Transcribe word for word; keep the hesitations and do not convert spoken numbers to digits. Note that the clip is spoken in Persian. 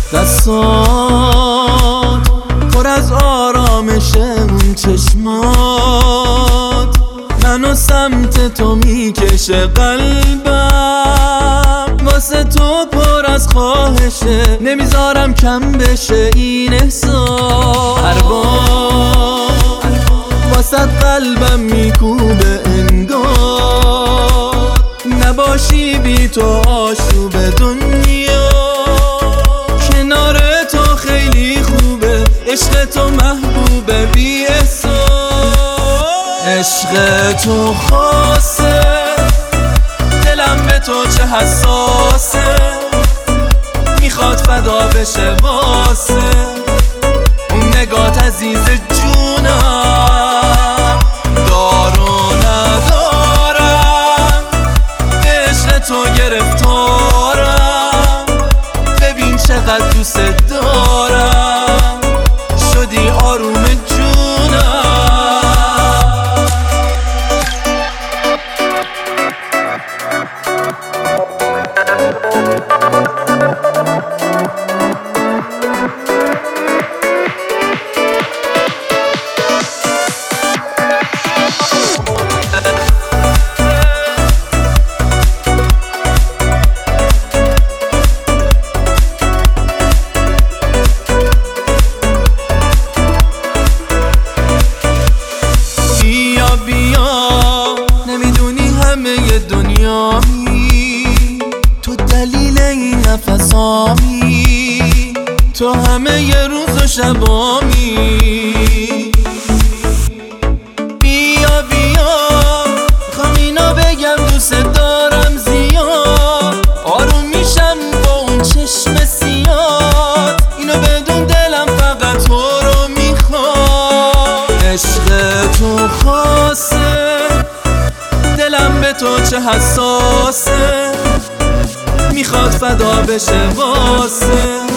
دستات پر از آرامش اون چشمات منو سمت تو میکشه قلبم واسه تو پر از خواهشه نمیذارم کم بشه این احساس هر بار واسه قلبم میکوبه انگار نباشی بی تو آشوب دنیا کنار تو خیلی خوبه عشق تو محبوبه بی احساس عشق تو خاصه دلم به تو چه حساسه میخواد فدا بشه واسه اون نگات عزیز جونم دار و ندارم به عشق تو گرفتارم ببین چقدر دوست دارم شدی آروم جونم تو دلیل این نفسامی تو همه ی روز و شبامی بیا بیا میخوام اینو بگم دوست دارم زیاد آروم میشم با اون چشم سیاد اینو بدون دلم فقط تو رو میخواد عشق تو خاصه دلم به تو چه حساسه میخواد فدا بشه واسه